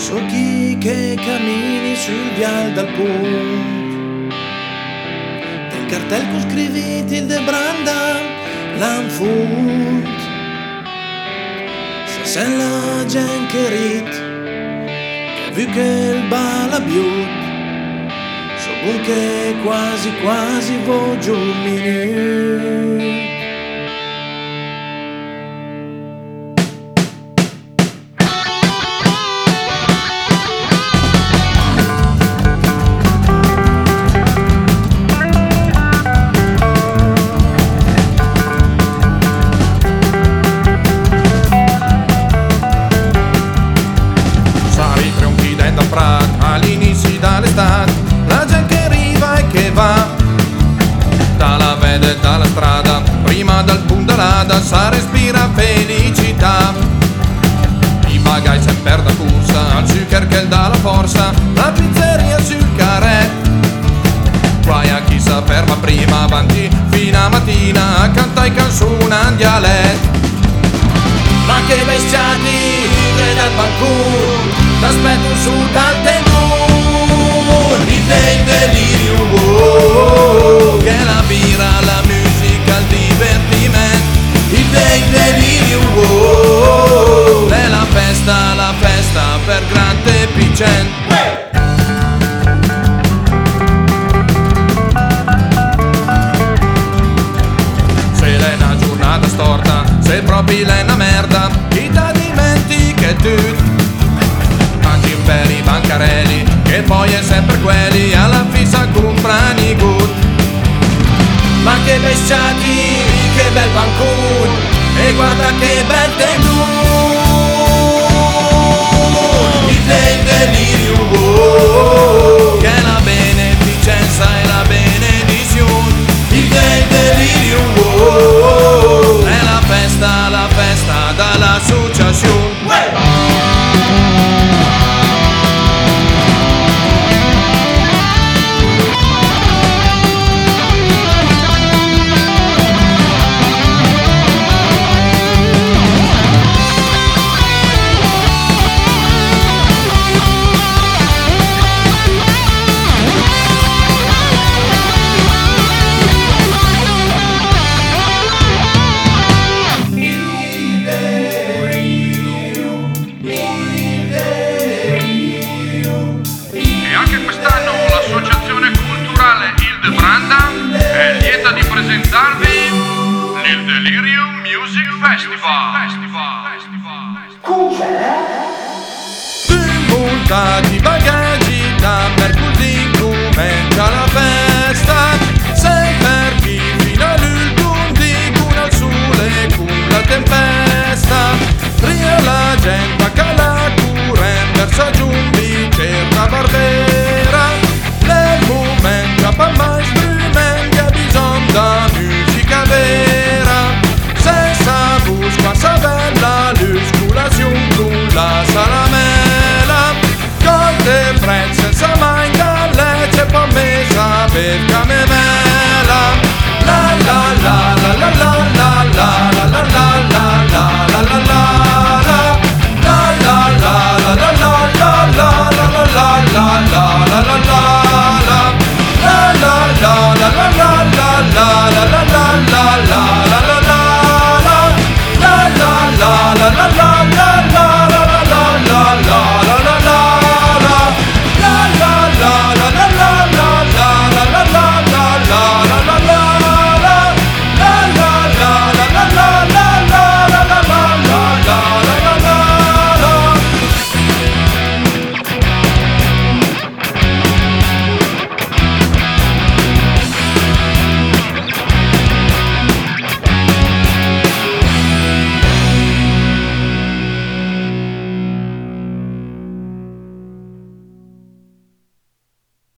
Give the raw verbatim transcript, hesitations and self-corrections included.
So chi che cammini sul vial dal punt del cartel con scriviti il de Branda l'anfunt. Sa sen la gent che rit che vu che il balabiut so bun che quasi quasi voglio un minut. All'inizio dall'estate la gente che arriva e che va dalla vede e dalla strada, prima dal punto d'Alada sa respira felicità. I bagagli sempre da corsa, al zucchero che dà la forza, la pizzeria sul carré. Guai a chi sa ferma prima, avanti fino a mattina a cantare canzoni in dialetto. Ma che bestiati che dal balcone t'aspetto su dal tenore, il delirio, oh, che è la birra, la musica, il divertimento. Il delirio, oh, è la festa, la festa per grande Picent. Se l'è una giornata storta, se proprio l'è una merda, chi ti dimentica tutto. Mangi per i bancarelli, che poi è sempre quelli, alla fissa comprano i good. Ma che bestiati, che bel bancone, e guarda che bel tenore. Il delirio, oh, che è la beneficenza e la benedizione. Il delirio, oh, è la festa, la festa dall'associazione. Presentarvi il Delirium Music Festival. Montati bagaggi da Mercosì comincia la festa. Sei per chi fino all'ultimo di con al sole con la tempesta. Ria la gente che la curren verso giunti certa barbera. Nel momento per mai strumenti ha bisogno da musica vera. Senza busca sa bella l'uscolazione con la salamela. Colte prezzi senza mai galle c'è per me saper che me